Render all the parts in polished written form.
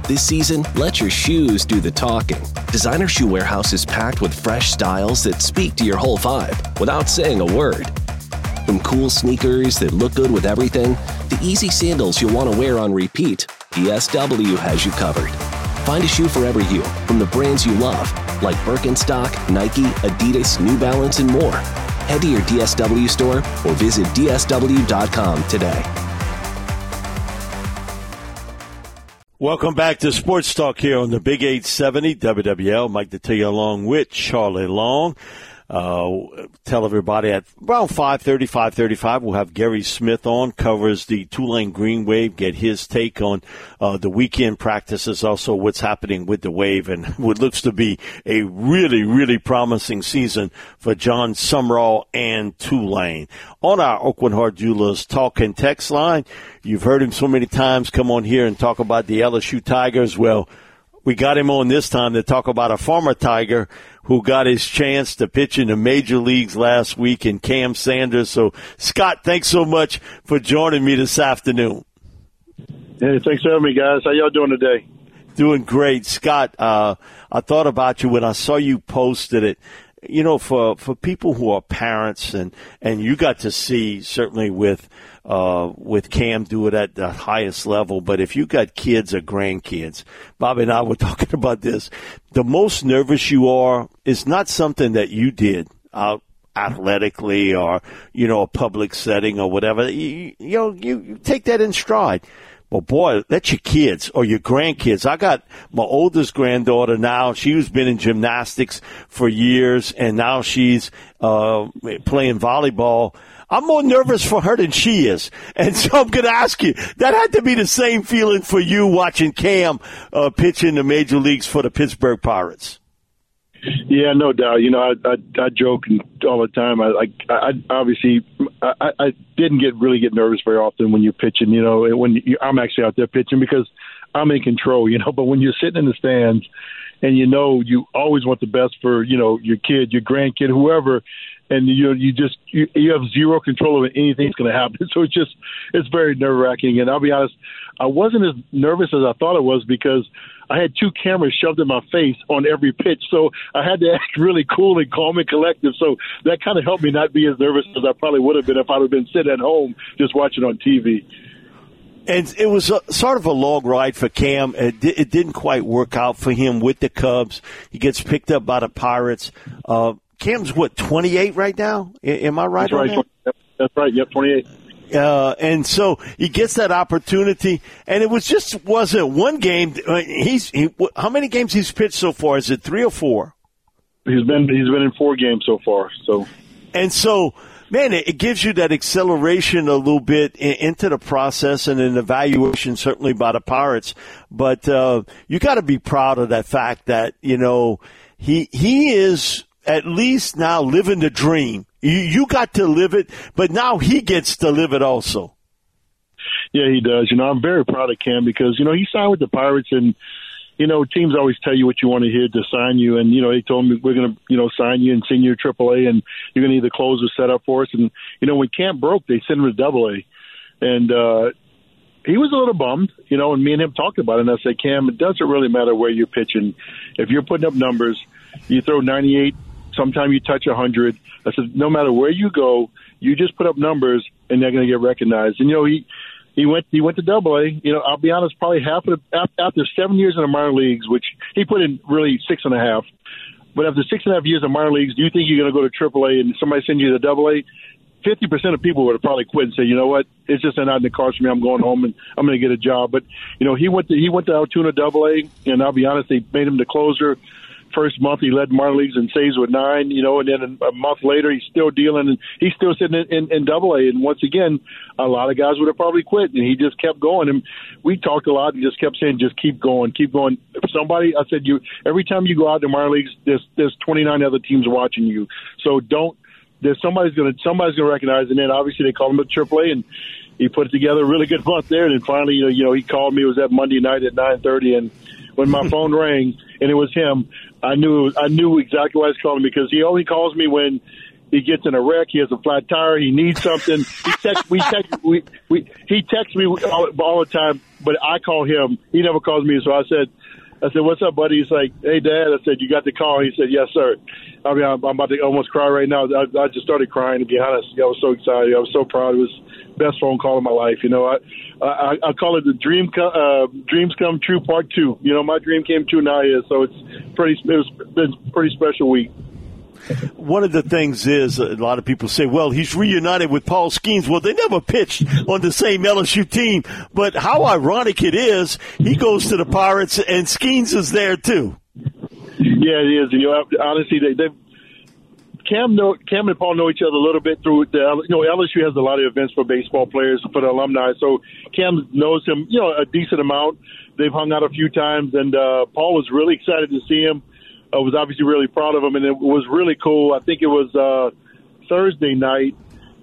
This season, let your shoes do the talking. Designer Shoe Warehouse is packed with fresh styles that speak to your whole vibe without saying a word. From cool sneakers that look good with everything to easy sandals you'll want to wear on repeat, DSW has you covered. Find a shoe for every you from the brands you love, like Birkenstock, Nike, Adidas, New Balance, and more. Head to your DSW store or visit DSW.com today. Welcome back to Sports Talk here on the Big 870 WWL. Mike Detillier along with Charlie Long. Tell everybody at around 5:35, we'll have Gary Smith on, covers the Tulane Green Wave, get his take on the weekend practices, also what's happening with the Wave, and what looks to be a really, really promising season for John Sumrall and Tulane. On our Oakland Heart Jewelers talk and text line, you've heard him so many times come on here and talk about the LSU Tigers. Well, we got him on this time to talk about a former Tiger who got his chance to pitch in the major leagues last week, in Cam Sanders. So, Scott, thanks so much for joining me this afternoon. Hey, thanks for having me, guys. How y'all doing today? Doing great. Scott, I thought about you when I saw you posted it. You know, for people who are parents, and you got to see, certainly with Cam do it at the highest level, but if you got kids or grandkids, Bobby and I were talking about this, the most nervous you are is not something that you did out athletically or, you know, a public setting or whatever. You take that in stride. Well, boy, that's your kids or your grandkids. I got my oldest granddaughter now. She's been in gymnastics for years, and now she's playing volleyball. I'm more nervous for her than she is. And so I'm going to ask you, that had to be the same feeling for you watching Cam pitch in the major leagues for the Pittsburgh Pirates. Yeah, no doubt. You know, I joke all the time. I obviously didn't really get nervous very often when you're pitching. You know, I'm actually out there pitching because I'm in control. You know, but when you're sitting in the stands and you know you always want the best for your kid, your grandkid, whoever, and you have zero control over anything that's going to happen. So it's very nerve wracking. And I'll be honest, I wasn't as nervous as I thought it was because I had two cameras shoved in my face on every pitch. So I had to act really cool and calm and collective. So that kind of helped me not be as nervous as I probably would have been if I would have been sitting at home just watching on TV. And it was sort of a long ride for Cam. It didn't quite work out for him with the Cubs. He gets picked up by the Pirates. Cam's, 28 right now? Am I right? That's right. That's right. Yep, 28. And so he gets that opportunity, and it wasn't one game. How many games he's pitched so far? Is it 3 or 4? He's been in 4 games so far. So, man, it gives you that acceleration a little bit into the process and an evaluation, certainly by the Pirates. But you got to be proud of that fact that he is at least now living the dream. You got to live it, but now he gets to live it also. Yeah, he does. I'm very proud of Cam because, he signed with the Pirates and, teams always tell you what you want to hear to sign you. And, they told me we're going to, sign you and send you to AAA and you're going to need the closer set up for us. And, when Cam broke, they sent him to AA. And he was a little bummed, and me and him talked about it. And I said, Cam, it doesn't really matter where you're pitching. If you're putting up numbers, you throw 98, sometimes you touch 100. I said, no matter where you go, you just put up numbers and they're going to get recognized. And, he went to AA. I'll be honest, probably after 7 years in the minor leagues, which he put in really 6.5. But after 6.5 years in minor leagues, do you think you're going to go to AAA and somebody send you to AA? 50% of people would have probably quit and say, you know what, it's just not in the cards for me. I'm going home and I'm going to get a job. But, he went to Altoona AA, and I'll be honest, they made him the closer. First month, he led minor leagues in saves with 9, and then a month later, he's still dealing, and he's still sitting in AA. And once again, a lot of guys would have probably quit, and he just kept going. And we talked a lot and just kept saying, just keep going, keep going. Somebody, I said, every time you go out to minor leagues, there's 29 other teams watching you. So somebody's going to recognize. And then obviously they called him to AAA, and he put it together a really good month there. And then finally, he called me. It was that Monday night at 9:30, and when my phone rang and it was him, I knew exactly why I was calling because he only calls me when he gets in a wreck, he has a flat tire, he needs something. He texts me all the time, but I call him. He never calls me, so I said, what's up, buddy? He's like, hey, Dad. I said, you got the call? He said, yes, sir. I mean, I'm about to almost cry right now. I just started crying, to be honest. I was so excited. I was so proud. It was the best phone call of my life. You know, I call it the dreams come true part 2. You know, my dream came true now. So it's been a pretty special week. One of the things is a lot of people say, well, he's reunited with Paul Skenes. Well, they never pitched on the same LSU team. But how ironic it is, he goes to the Pirates and Skenes is there too. Yeah, it is. And, you know, honestly, Cam and Paul know each other a little bit through LSU has a lot of events for baseball players, for the alumni. So Cam knows him, you know, a decent amount. They've hung out a few times, and Paul was really excited to see him. I was obviously really proud of him, and it was really cool. I think it was Thursday night.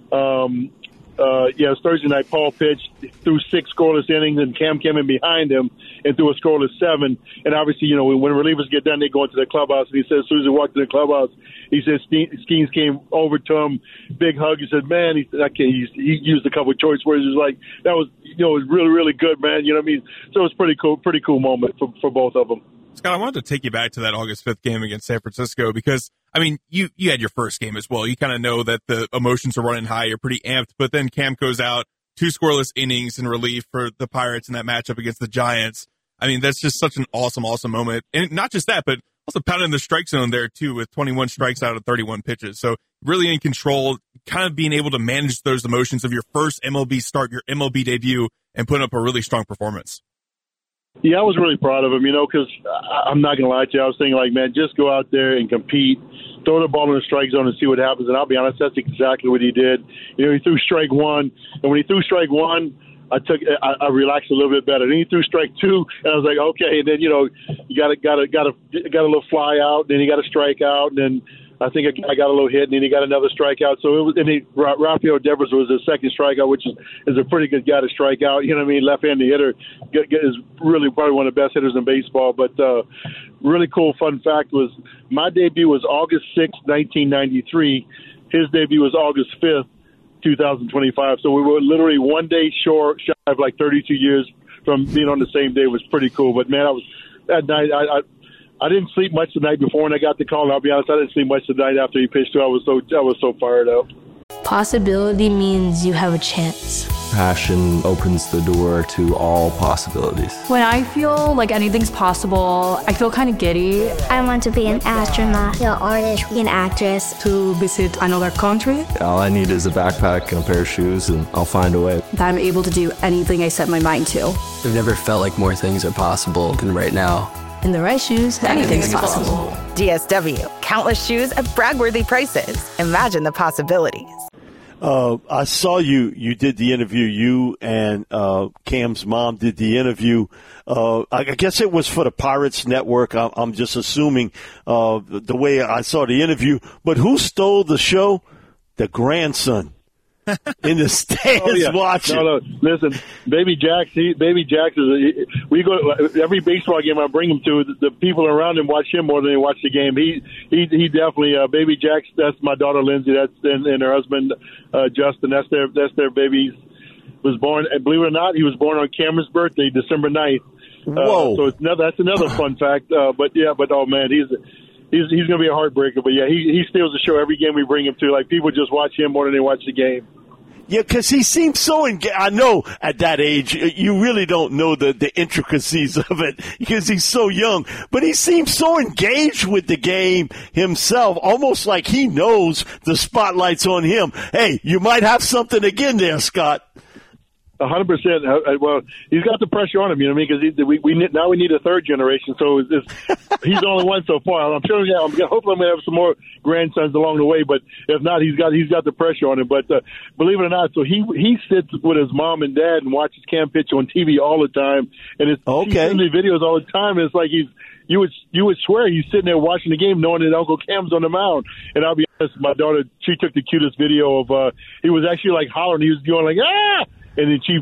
It was Thursday night. Paul pitched, threw 6 scoreless innings, and Cam came in behind him and threw a scoreless 7. And obviously, you know, when relievers get done, they go into the clubhouse. And he says, as soon as he walked to the clubhouse, he says Skenes came over to him, big hug. He said, "Man," he used a couple of choice words. He was like, "That was, you know, it was really, really good, man." You know what I mean? So it was pretty cool moment for both of them. Scott, I wanted to take you back to that August 5th game against San Francisco because, I mean, you had your first game as well. You kind of know that the emotions are running high. You're pretty amped. But then Cam goes out, 2 scoreless innings in relief for the Pirates in that matchup against the Giants. I mean, that's just such an awesome, awesome moment. And not just that, but also pounding the strike zone there, too, with 21 strikes out of 31 pitches. So really in control, kind of being able to manage those emotions of your first MLB start, your MLB debut, and put up a really strong performance. Yeah, I was really proud of him, you know, because I'm not going to lie to you. I was thinking, like, man, just go out there and compete, throw the ball in the strike zone and see what happens. And I'll be honest, that's exactly what he did. You know, he threw strike 1, and when he threw strike 1, I relaxed a little bit better. Then he threw strike 2, and I was like, okay. And then, you know, you got a little fly out, then he got a strikeout, and then I think I got a little hit, and then he got another strikeout. So it was, and Rafael Devers was his second strikeout, which is a pretty good guy to strike out. You know what I mean? Left-handed hitter is really probably one of the best hitters in baseball. But really cool fun fact was my debut was August 6th, 1993. His debut was August 5th, 2025. So we were literally one day shy of like 32 years from being on the same day. It was pretty cool. But man, that night I didn't sleep much the night before when I got the call. And I'll be honest, I didn't sleep much the night after he pitched too. I was so fired up. Possibility means you have a chance. Passion opens the door to all possibilities. When I feel like anything's possible, I feel kind of giddy. I want to be an astronaut, an artist, an actress. To visit another country. All I need is a backpack and a pair of shoes, and I'll find a way. That I'm able to do anything I set my mind to. I've never felt like more things are possible than right now. In the right shoes, anything's possible. DSW, countless shoes at brag-worthy prices. Imagine the possibilities. I saw you did the interview. You and Cam's mom did the interview. I guess it was for the Pirates Network. I'm just assuming the way I saw the interview. But who stole the show? The grandson. In the stands watching. No, listen, Baby Jax is. We go every baseball game I bring him to. The people around him watch him more than they watch the game. He definitely Baby Jax. That's my daughter Lindsay. That's and her husband Justin. That's their baby. Was born, and believe it or not, he was born on Cameron's birthday, December 9th. Whoa! So that's another fun fact. But oh man, he's going to be a heartbreaker. But yeah, he steals the show every game we bring him to. Like people just watch him more than they watch the game. Yeah, because he seems so engaged. I know at that age, you really don't know the intricacies of it because he's so young. But he seems so engaged with the game himself, almost like he knows the spotlight's on him. Hey, you might have something again there, Scott. 100%. Well, he's got the pressure on him, you know what I mean? Because we need a third generation. So he's the only one so far. I'm sure. Yeah, hopefully I'm gonna have some more grandsons along the way. But if not, he's got the pressure on him. But believe it or not, so he sits with his mom and dad and watches Cam pitch on TV all the time, and he sends me videos all the time. And it's like you would swear he's sitting there watching the game, knowing that Uncle Cam's on the mound. And I'll be honest, my daughter, she took the cutest video of he was actually like hollering. He was going like ah. And then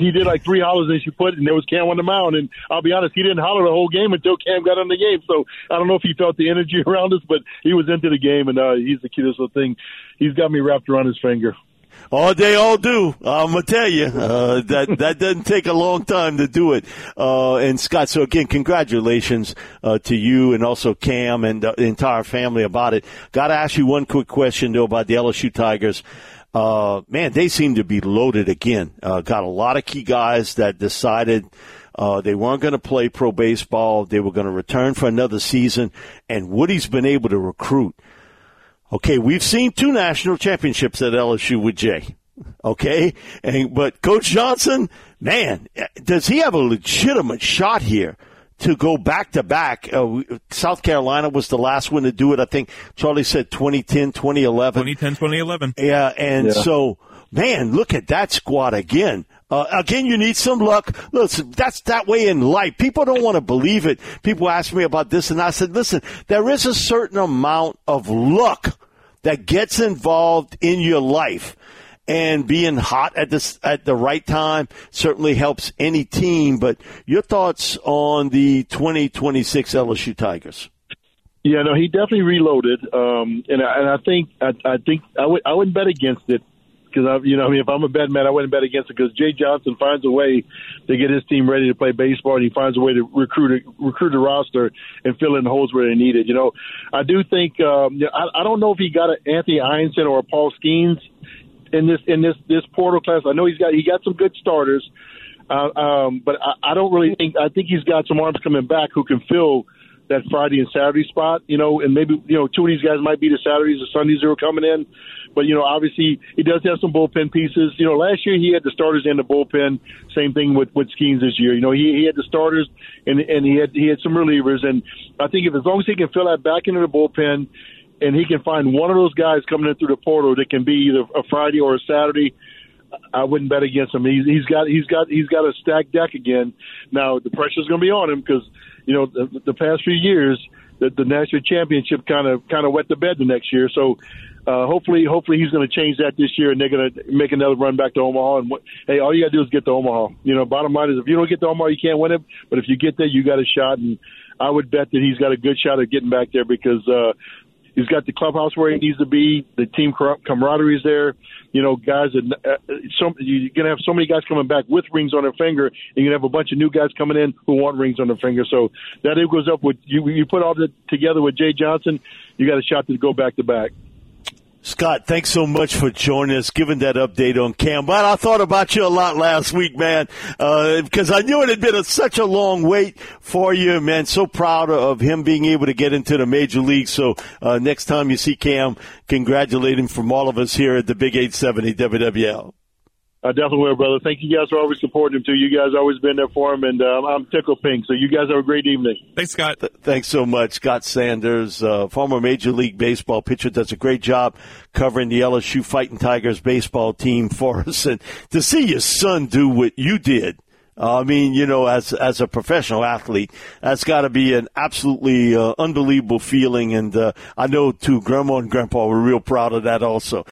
he did like 3 hollers and she put, and there was Cam on the mound. And I'll be honest, he didn't holler the whole game until Cam got on the game. So I don't know if he felt the energy around us, but he was into the game, and he's the cutest little thing. He's got me wrapped around his finger. Oh, they all do. I'm going to tell you, that doesn't take a long time to do it. And Scott, so again, congratulations to you and also Cam and the entire family about it. Got to ask you one quick question, though, about the LSU Tigers. Man, they seem to be loaded again. Got a lot of key guys that decided they weren't going to play pro baseball. They were going to return for another season. And Woody's been able to recruit. Okay, we've seen 2 national championships at LSU with Jay. Okay, but Coach Johnson, man, does he have a legitimate shot here to go back-to-back? South Carolina was the last one to do it. I think Charlie said 2010, 2011. 2010, 2011. Yeah, so, man, look at that squad again. Again, you need some luck. Listen, that's that way in life. People don't want to believe it. People ask me about this, and I said, listen, there is a certain amount of luck that gets involved in your life. And being hot at the right time certainly helps any team. But your thoughts on the 2026 LSU Tigers? Yeah, no, he definitely reloaded, and I think I wouldn't bet against it because if I'm a bet man, I wouldn't bet against it because Jay Johnson finds a way to get his team ready to play baseball, and he finds a way to recruit the roster and fill in the holes where they need it. I do think I don't know if he got an Anthony Einstein or a Paul Skeens in this portal class. I know he got some good starters, but I don't really think. I think he's got some arms coming back who can fill that Friday and Saturday spot. And maybe 2 of these guys might be the Saturdays or Sundays who are coming in. But obviously he does have some bullpen pieces. Last year he had the starters and the bullpen. Same thing with Skeens this year. He had the starters and he had some relievers. And I think as long as he can fill that back into the bullpen, and he can find one of those guys coming in through the portal that can be either a Friday or a Saturday, I wouldn't bet against him. He's got a stacked deck again. Now the pressure's going to be on him because the past few years the national championship kind of wet the bed the next year. So hopefully he's going to change that this year, and they're going to make another run back to Omaha. And hey, all you got to do is get to Omaha. Bottom line is if you don't get to Omaha, you can't win it. But if you get there, you got a shot. And I would bet that he's got a good shot at getting back there because he's got the clubhouse where he needs to be. The team camaraderie is there. Guys that you're going to have so many guys coming back with rings on their finger, and you're going to have a bunch of new guys coming in who want rings on their finger. So that goes up with you put all that together with Jay Johnson, you got a shot to go back to back. Scott, thanks so much for joining us, giving that update on Cam. But I thought about you a lot last week, man, because I knew it had been such a long wait for you, man. So proud of him being able to get into the major league. So next time you see Cam, congratulate him from all of us here at the Big 870 WWL. I definitely will, brother. Thank you guys for always supporting him, too. You guys always been there for him, and I'm tickled pink. So you guys have a great evening. Thanks, Scott. Thanks so much. Scott Sanders, former Major League Baseball pitcher, does a great job covering the LSU Fighting Tigers baseball team for us. And to see your son do what you did, as a professional athlete, that's got to be an absolutely unbelievable feeling. And I know, too, Grandma and Grandpa were real proud of that also.